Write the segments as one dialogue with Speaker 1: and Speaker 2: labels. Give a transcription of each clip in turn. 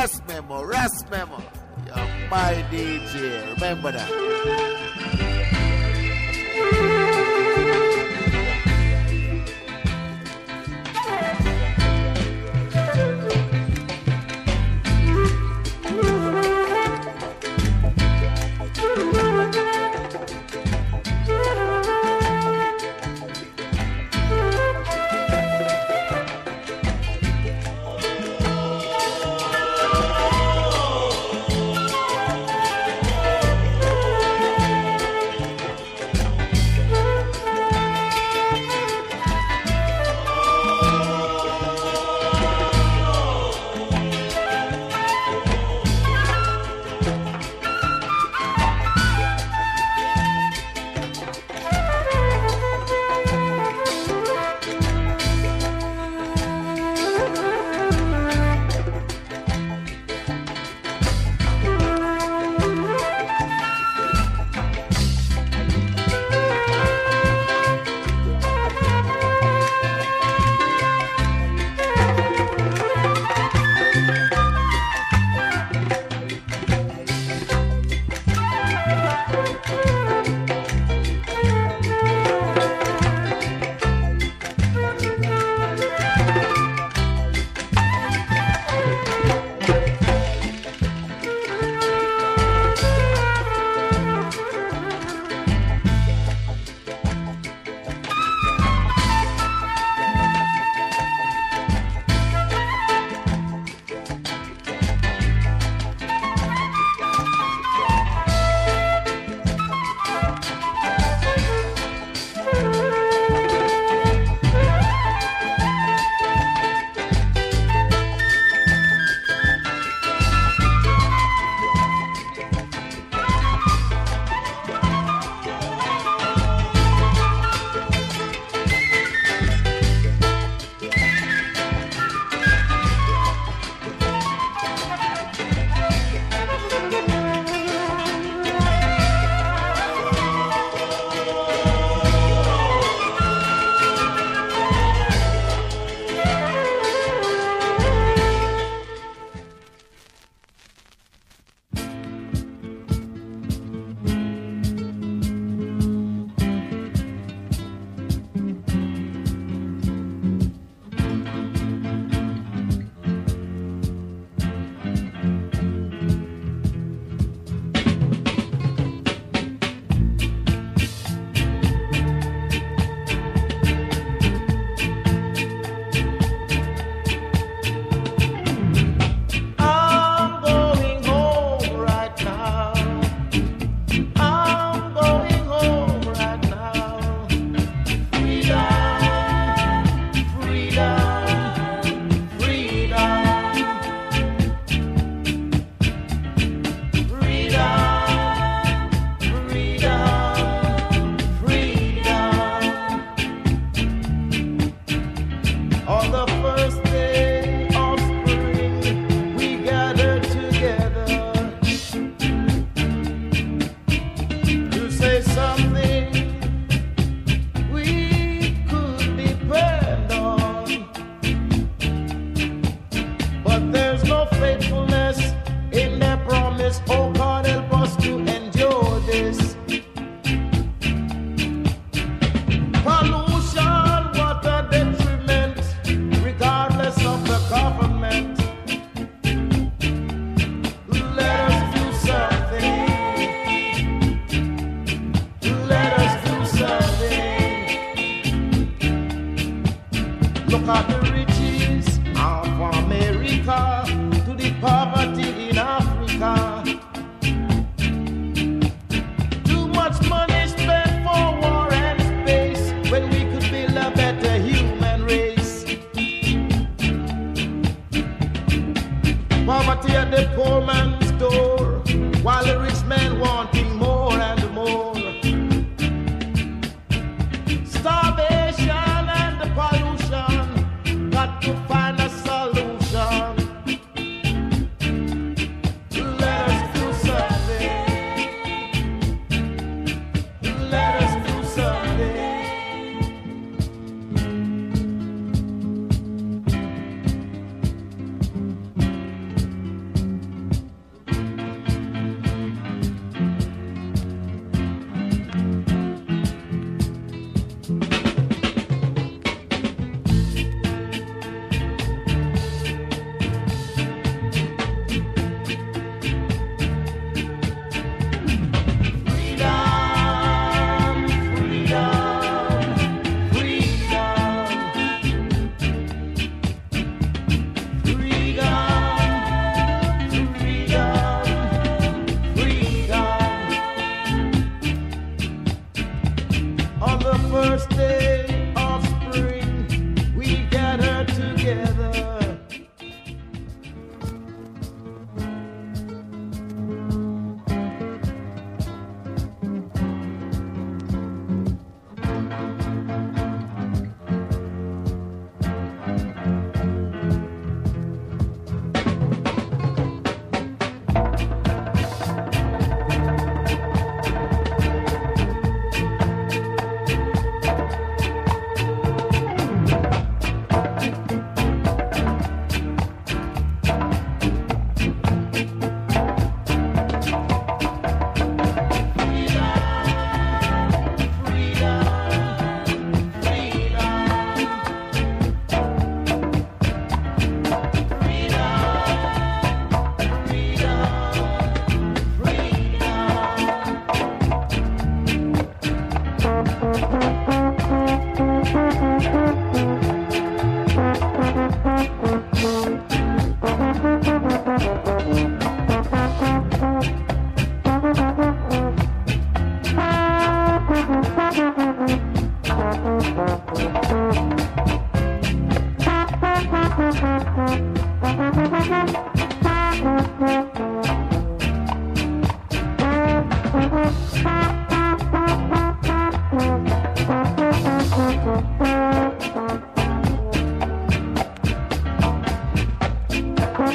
Speaker 1: Ras Memo. You're my DJ. Remember that.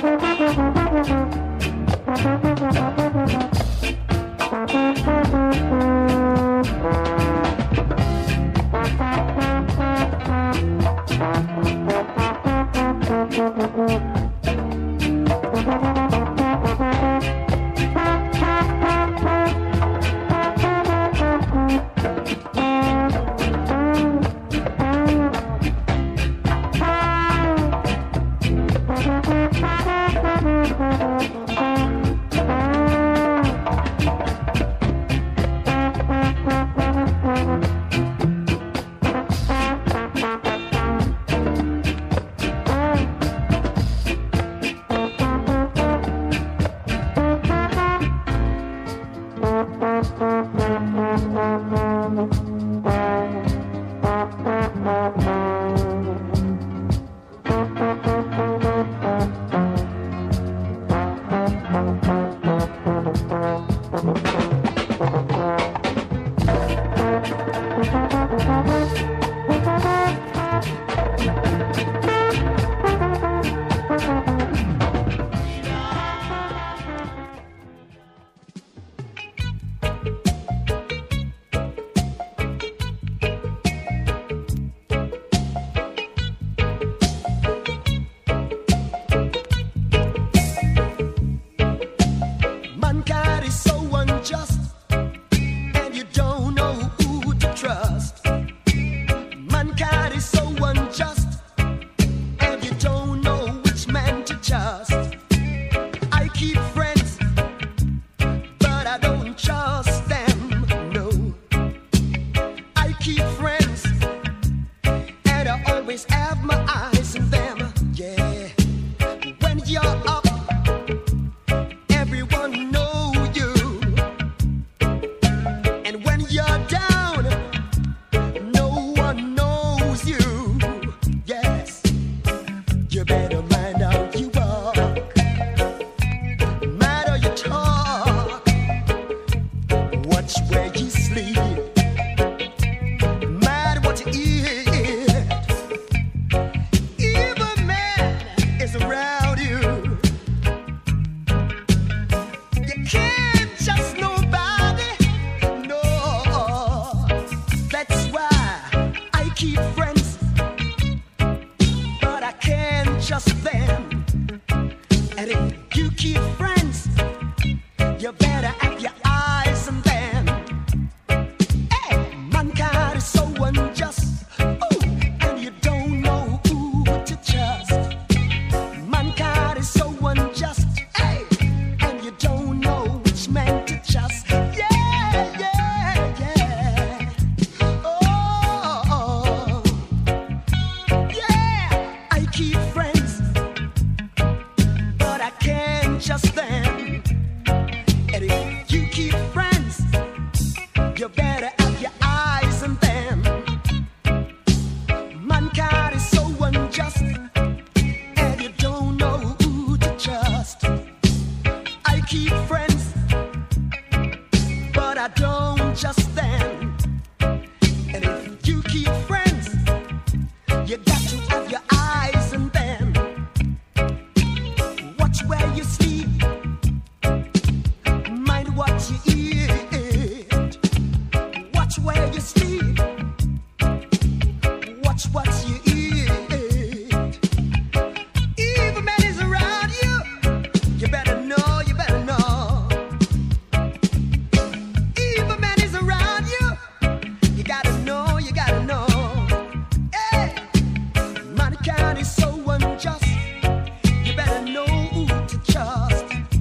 Speaker 2: Mankind is so unjust. You better know who to trust.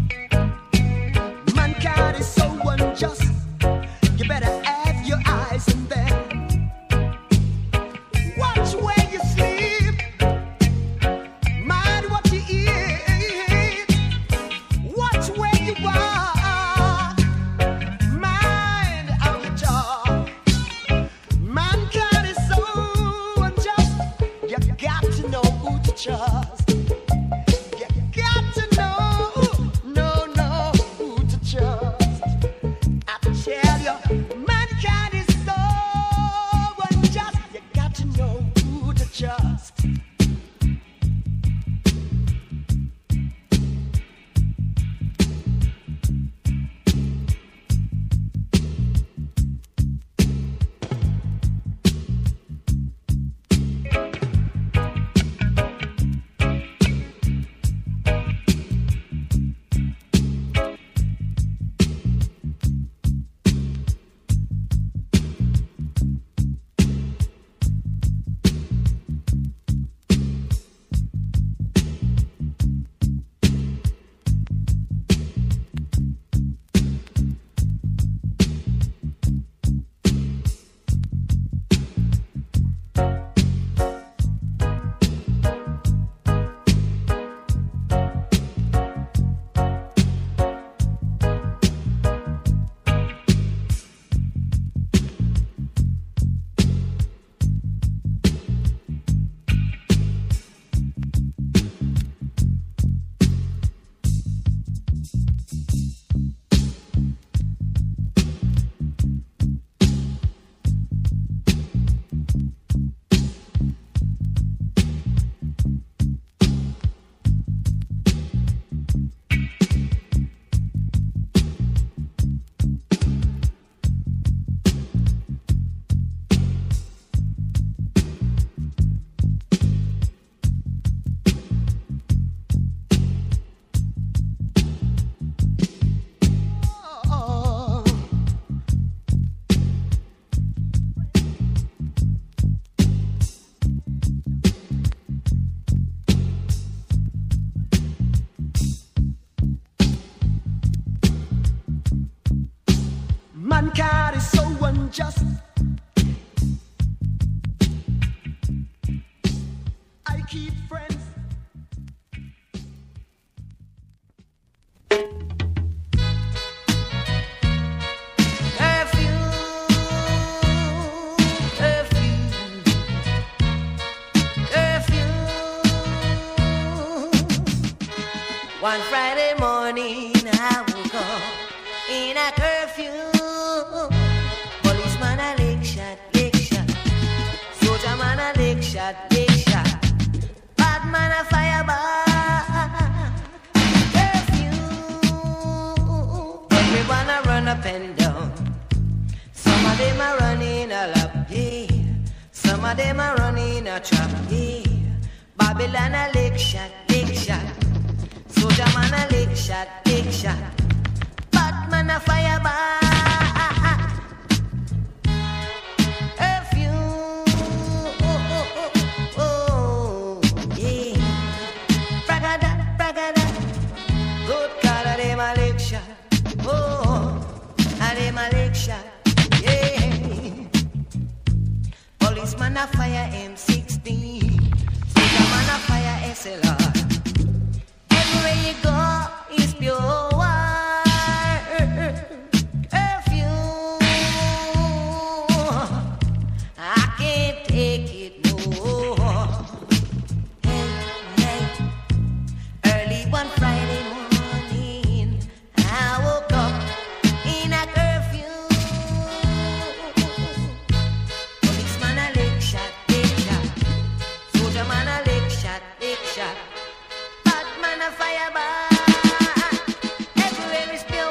Speaker 2: God is so unjust. I keep friends.
Speaker 3: One Friday morning I woke up in a curfew. Policeman a lick shot, soldier man a lick shot, bad man a fire back. Curfew, everyone a run up and down. Some of them a running a lap, yeah. Some of them a running a trap, yeah. Babylon a lick shot. Soldier man a lick shot, Batman a fire back. Perfume, yeah. Bragada, good God, a dem a lick shot, a dem a lick shot, yeah. Policeman a fire M16, soldier man a fire SLR. Where you go is pure perfume. I can't take it no more. Hey. Early one Friday morning, I woke up in a curfew. Policeman a lick shot, soldier man a lick shot. A fire back, everywhere is pure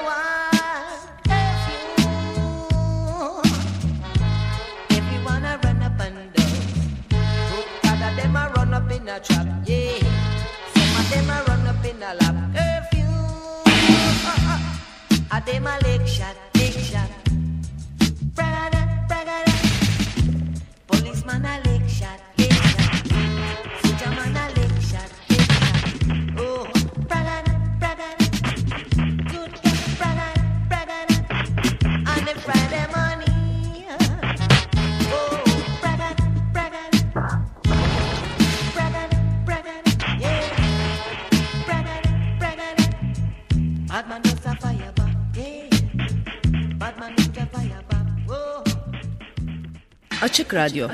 Speaker 3: perfume. Everyone a run up and down. Good God, of them a run up in a trap, yeah. Some of them a run up in a lap. Perfume, a them a lick shot. Bragada, policeman a lick shot. Soldier man a lick shot. Oh, bragada, good God, bragada, on the Friday morning. Oh, bragada, yeah, bragada. Bad man is a fire back, yeah. Bad man is a fire back, oh.
Speaker 4: Açık Radyo.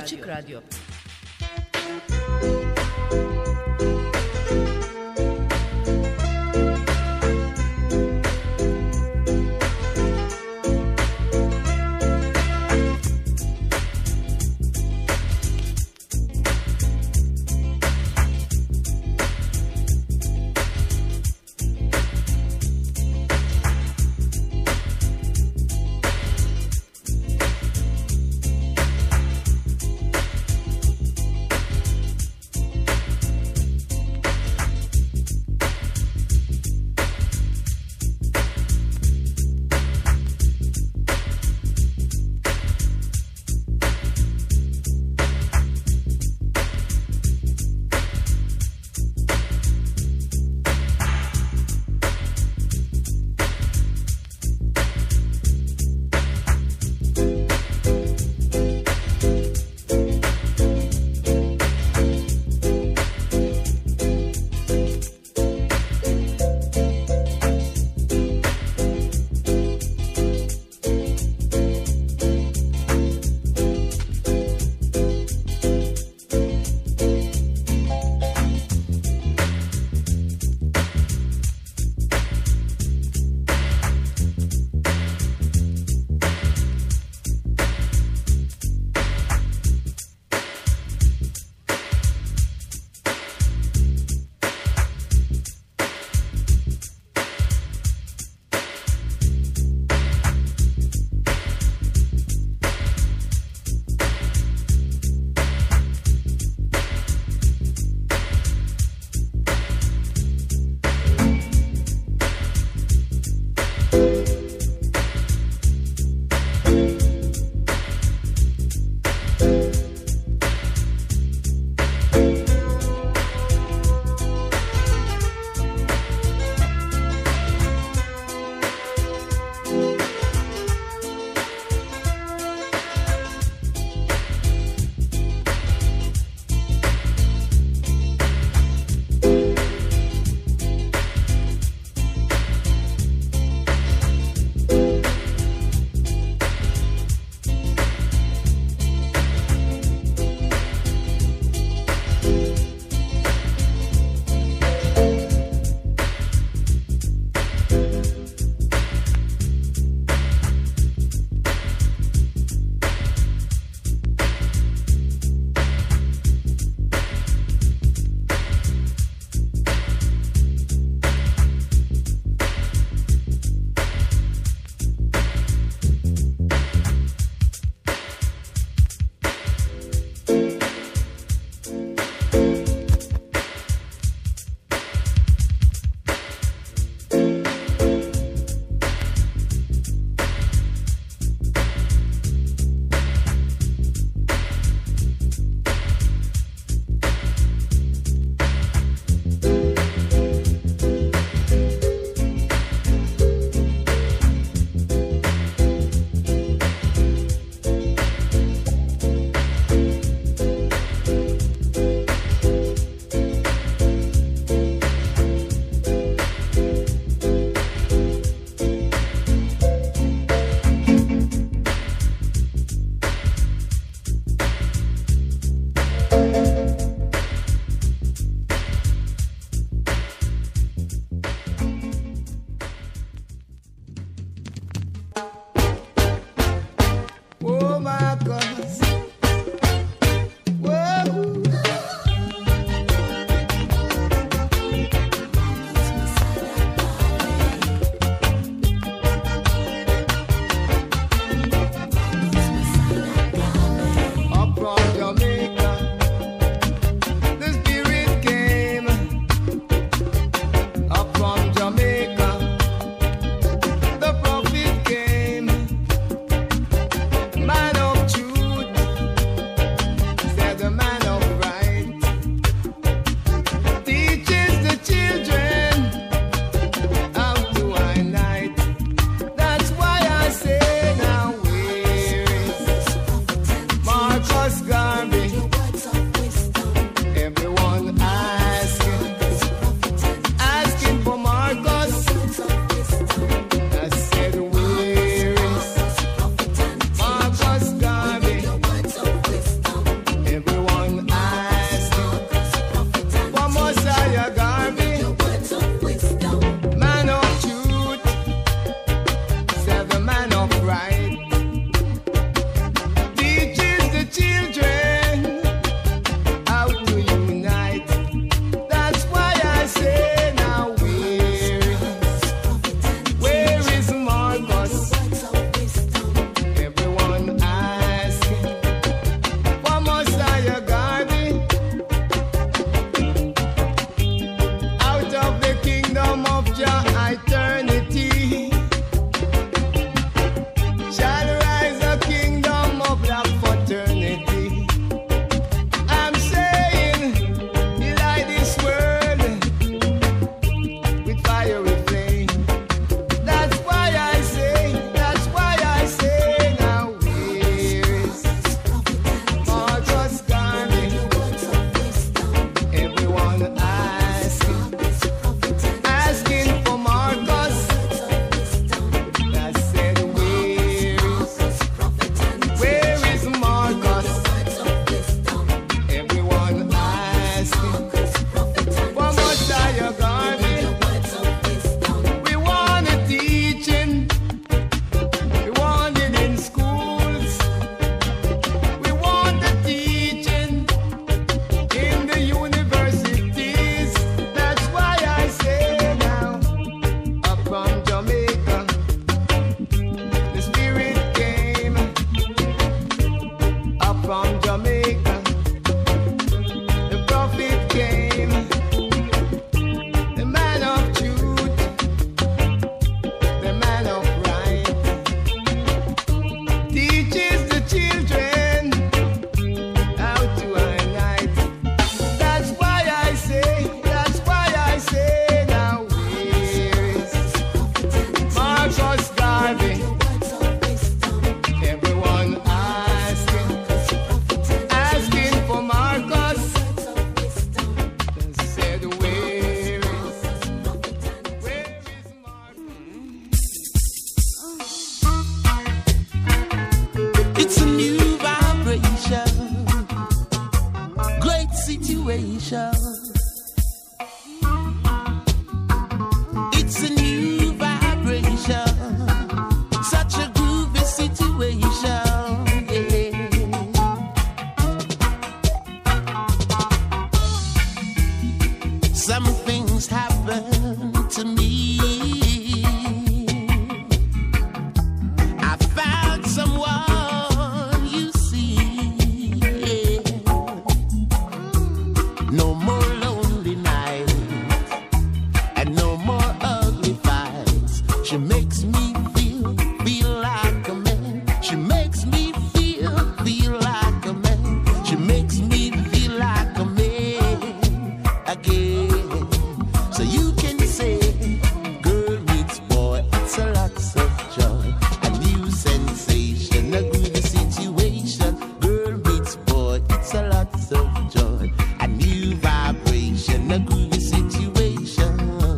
Speaker 1: She makes me feel like a man. She makes me feel like a man. She makes me feel like a man again. So you can say, girl meets boy, it's a lot of joy. A new sensation, a good situation. Girl meets boy, it's a lot of joy. A new vibration, a good situation.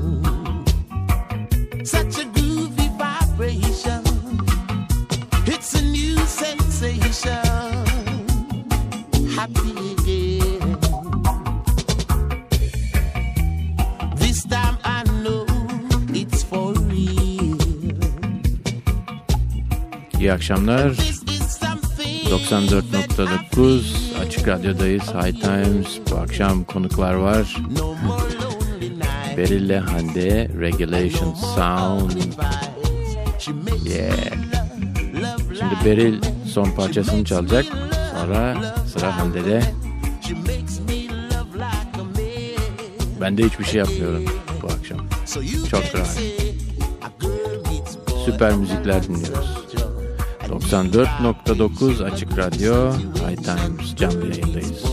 Speaker 1: Such a groovy vibration. It's a new sensation. Happy again. This time I know it's for real.
Speaker 5: İyi akşamlar.
Speaker 1: This is something
Speaker 5: 94.9 Açık Radyo'dayız. High Times. Bu akşam konuklar var.
Speaker 1: no more lonely night.
Speaker 5: Beril'le Hande, Regulation Sound.
Speaker 1: She makes
Speaker 5: Yeah.
Speaker 1: love
Speaker 5: Şimdi Beril son parçasını çalacak. Sonra sıra Hande'de.
Speaker 1: She makes me love like a man.
Speaker 5: Ben de hiçbir şey yapmıyorum bu akşam.
Speaker 1: So you
Speaker 5: Çok
Speaker 1: can
Speaker 5: rahat.
Speaker 1: say a girl meets boy.
Speaker 5: Süper müzikler dinliyoruz. 94.9 Açık Radyo, High Times canlı yayındayız.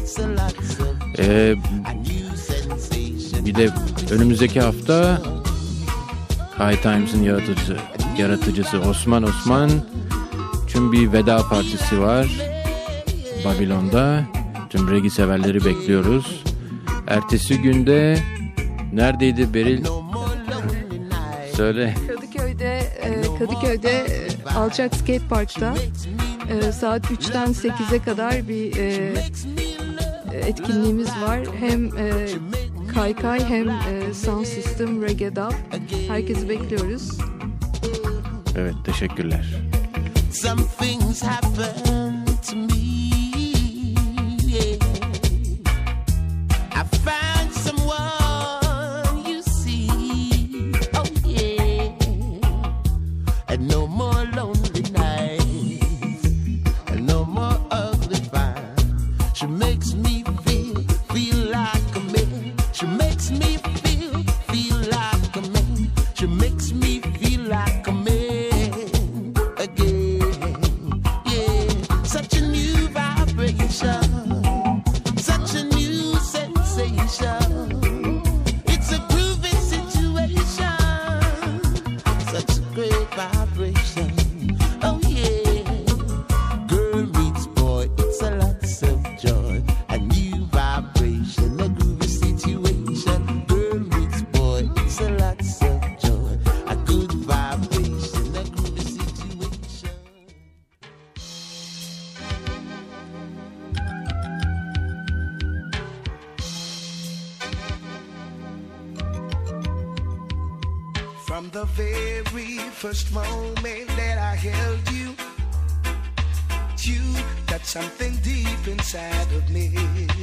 Speaker 5: Bir de önümüzdeki hafta High Times'ın yaratıcısı Osman tüm bir veda partisi var Babilon'da. Tüm reggae severleri bekliyoruz. Ertesi günde neredeydi Beril? Söyle.
Speaker 6: Kadıköy'de Alçak Skate Park'ta saat 3'ten 8'e kadar bir etkinliğimiz var. Hem kaykay hem sound system, reggae dub. Herkesi bekliyoruz.
Speaker 5: Evet, teşekkürler.
Speaker 1: Some things happen to me. Yeah. I found someone, you see. Oh yeah. And no more lonely nights. And no more ugly fights. She makes me feel like a man. She makes me feel like a man. She makes me feel like a man again. Yeah, such a new vibration, such a new sensation. It's a groovy situation, such a great vibration. Oh yeah, girl meets boy, it's a lot of joy. A new vibration, a groovy situation. Girl meets boy, it's a lot of joy. A good vibration, a groovy situation.
Speaker 2: From the very first moment that I held you, you got something deep inside of me.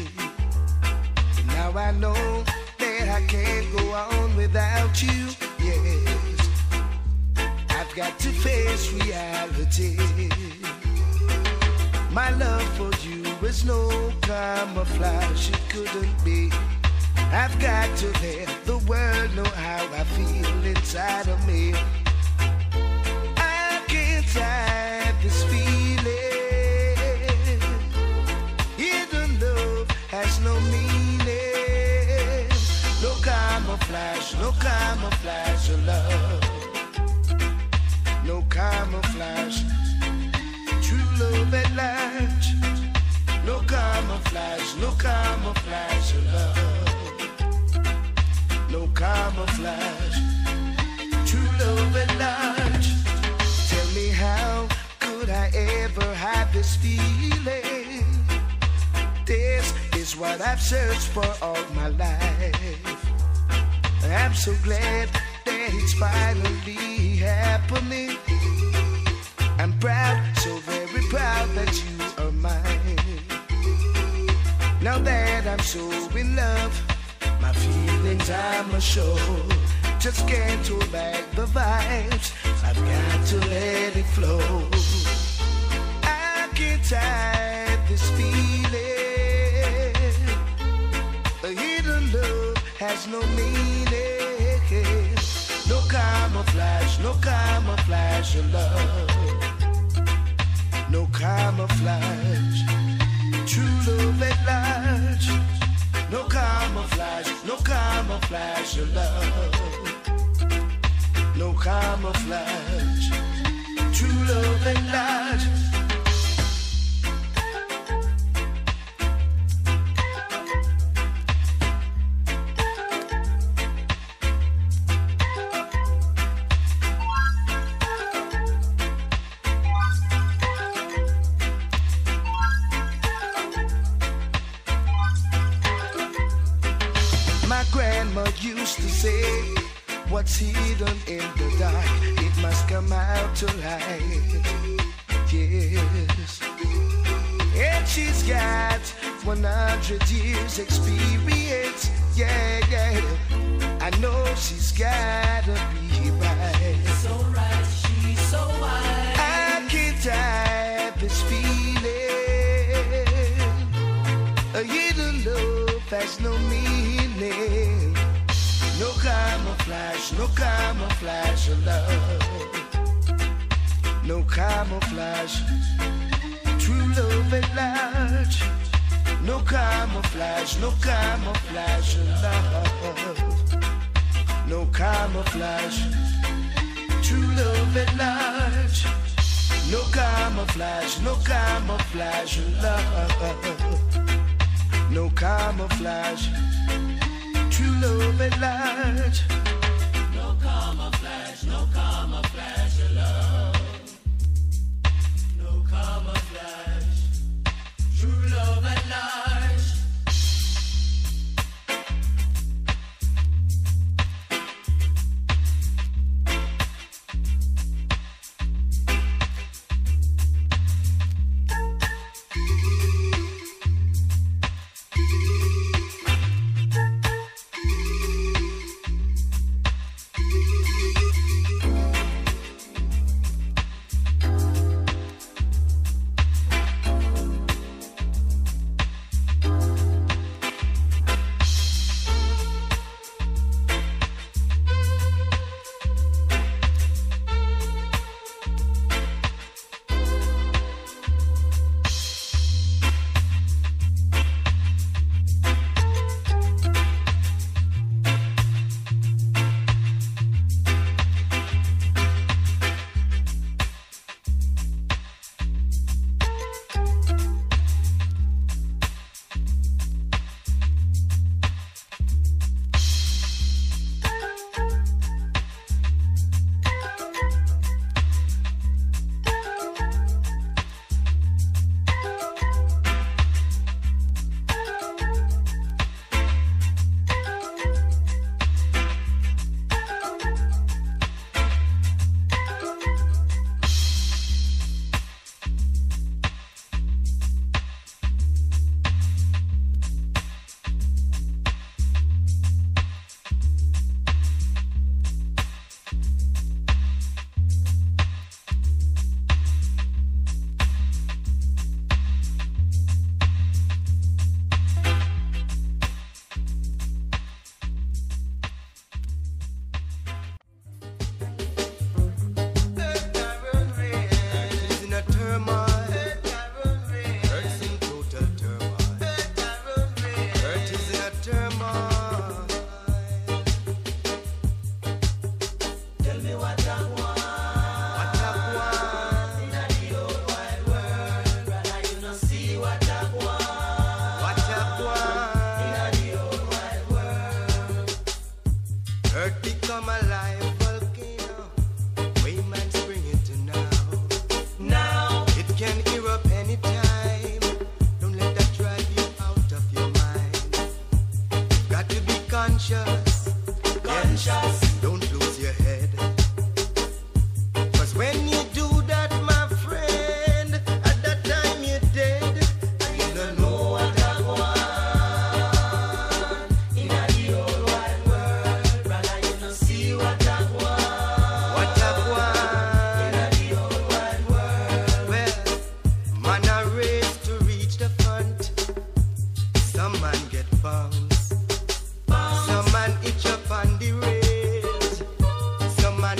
Speaker 2: Now I know that I can't go on without you. Yes, I've got to face reality. My love for you is no camouflage, it couldn't be. I've got to let the world know how I feel inside of me. I can't hide this feeling. Hidden love has no meaning. No camouflage of love. No camouflage, true love at large. No camouflage of love. No camouflage, true love at large. Tell me, how could I ever have this feeling? This is what I've searched for all my life. I'm so glad that it's finally happening. I'm proud, so very proud that you are mine. Now that I'm so in love, my feelings I must show. Just can't hold back the vibes, I've got to let it flow. I can't hide this feeling. A hidden love has no meaning. No camouflage camouflage, no camouflage of love. No camouflage, true love at large. No camouflage, no camouflage of love. No camouflage, true love at large. Used to say, what's hidden in the dark, it must come out to light. Yes. And she's got 100 years experience. Yeah, yeah. I know she's gotta be right.
Speaker 7: So right, she's so wise.
Speaker 2: I can't hide this feeling. A hidden love has no meaning. No camouflage, no camouflage of love. No camouflage, true love at large. No camouflage, no camouflage of love. No camouflage, true love at large. No camouflage, no camouflage of love. No camouflage, true love at large.
Speaker 7: No camouflage, no camouflage of love. No camouflage, true love at large.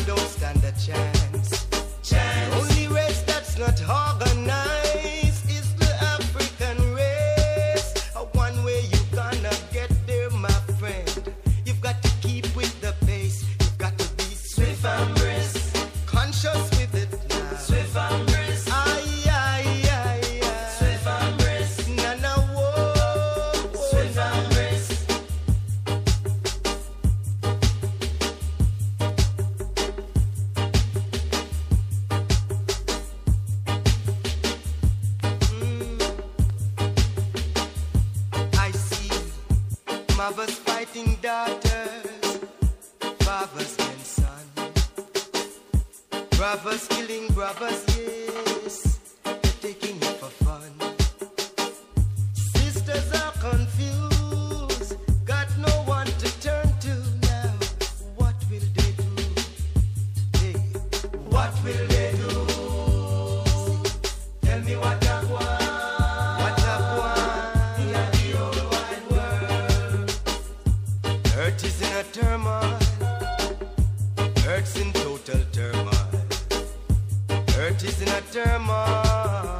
Speaker 2: don't stand a chance. The only race that's not organized is the African race. One way you gonna get there, my friend. You've got to keep with the pace. You've got to be swift and brisk, conscious with it now. Swift and brisk. Aye, aye, aye, aye. Swift and brisk. Na na whoa. Swift and brisk. I see mothers fighting daughters, fathers and sons, brothers killing brothers, yes, they're taking it for fun. Sisters are confused, got no one to turn to now. What will they do? Hey, what will they do? Tell me what I want. What I want in the old wide world. Earth is in a turmoil. Earth's in total turmoil. Earth is in a turmoil.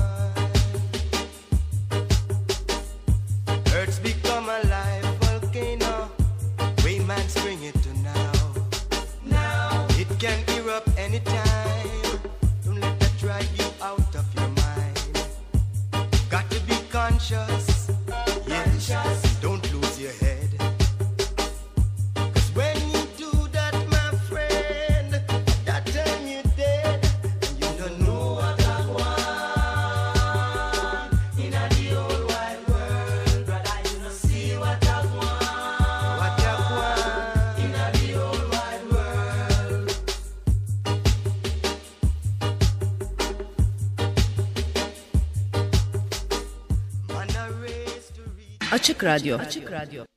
Speaker 2: Earth's become a live volcano. Wayman's bring it to now. Now it can erupt anytime. Don't let that drive you out of your mind. Got to be conscious. Yes, don't lose your head. 'Cause when you do that, my friend, that time you're dead. And you don't know what I want in the old wide world. Brother, you don't see what I want. What I want in the old wide world. Man, a race to reach.
Speaker 4: Açık Radyo. Açık Radyo.